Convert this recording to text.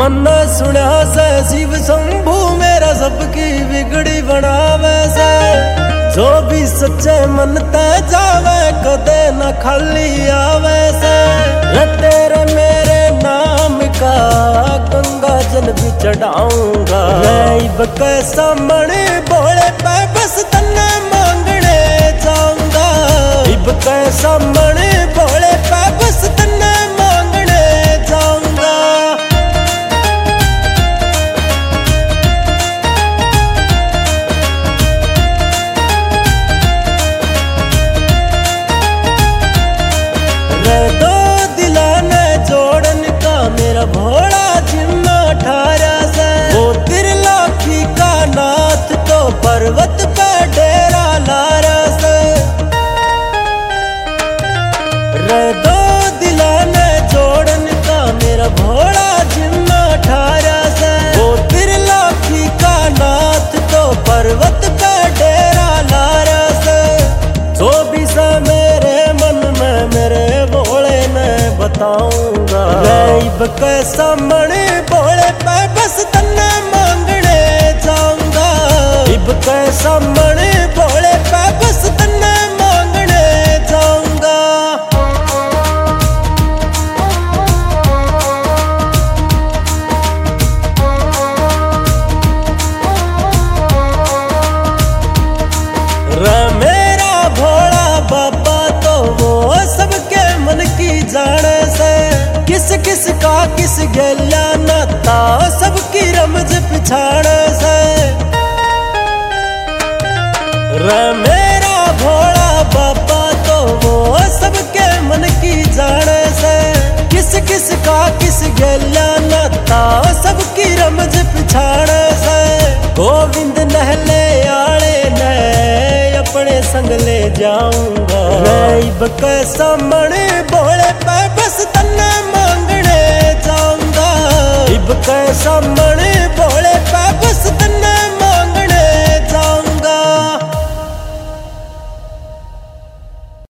मन सुना से शिव शंभू मेरा सबकी बिगड़ी बनावे से। जो भी सच्चे मन ते जावे कदे न खाली आवे से। तेरे मेरे नाम का गंगा जल भी चढ़ाऊंगा। मैं कैसा मणि बोले पे बस तन्ने मांगने जाऊंगा। इब कैसा मणि बोले पे बस तन्ने मांगने जाऊंगा। दो दिला ने जोड़न का मेरा भोला जिम्मा ठारा से। वो त्रिलोकी का नाथ तो पर्वत पे डेरा लारा से। दो दिला ने जोड़न का मेरा भोला जिम्मा ठारा से। वो त्रिलोकी का नाथ तो पर्वत पे डेरा लारा से। जो भी सा मेरे मन में मेरे भोले ने बताऊंगा। मैं कैसा मणि बोले पे बस तन्ने मांगने जाऊंगा। इब कैसा मणि बोले पे बस तन्ने मांगने जाऊंगा। मेरा भोला बाबा तो वो सबके मन की जाने से। किस किस का किस गैला नाता सबकी रमज पिछाड़े से। मेरा भोला बाबा तो वो सबके मन की जाने से। किस किस का किस गैला नाता सबकी रमज पिछाड़े से। गोविंद नहले आले ने अपने संग ले जाऊंगा। मैं कैसा मणि बोले पे बस तन्ने मांगने जाऊंगा। इब कैसा